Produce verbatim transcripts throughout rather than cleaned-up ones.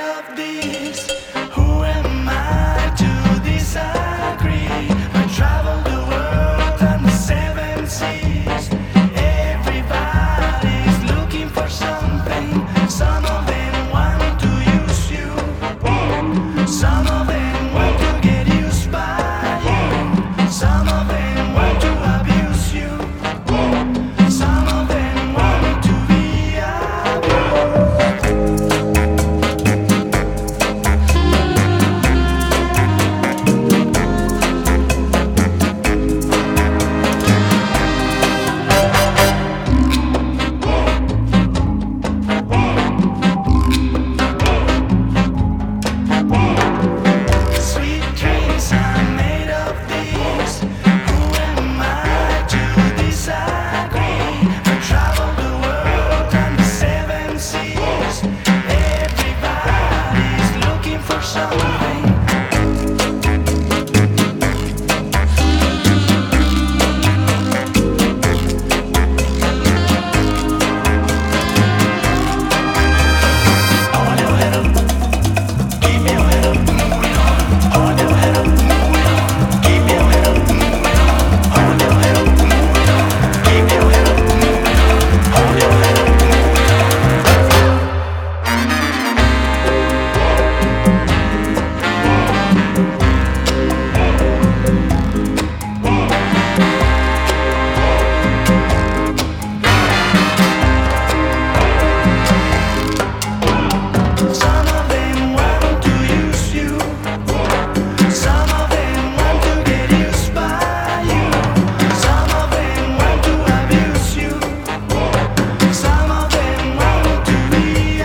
of this. Who am I to disagree? I travel the world and the seven seas. Everybody's looking for something. Some of them want to use you. Some of them want to get used by you. Some of them want to abuse you. Some of them want to be sweet dreams are made of these. Who am I to disagree? I travel the world and the seven seas. Everybody's looking for something. Some of them want to use you. Some of them want to get used by you. Some of them want to abuse you. Some of them want to be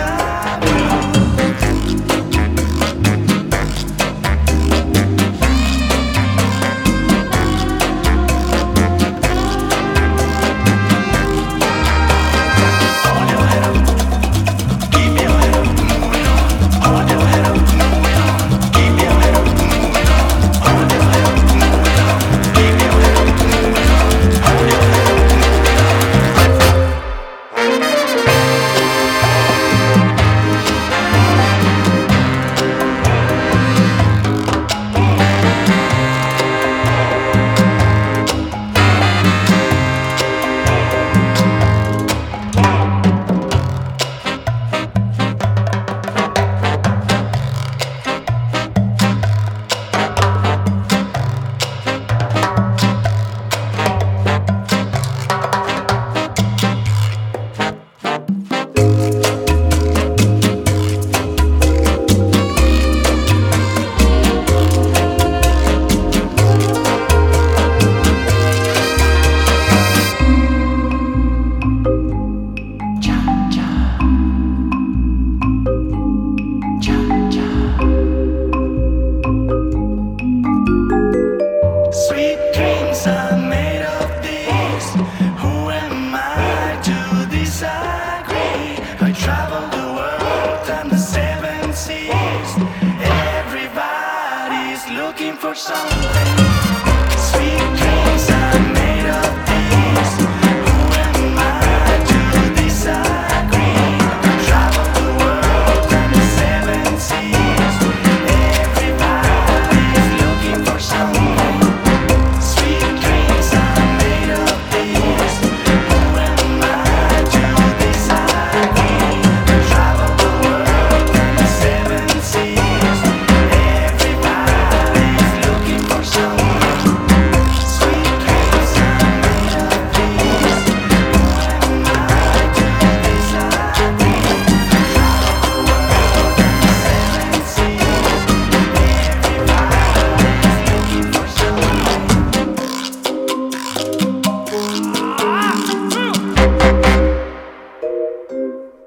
sweet dreams are made of these. Who am I to disagree? I travel the world and the seven seas. Everybody's looking for something.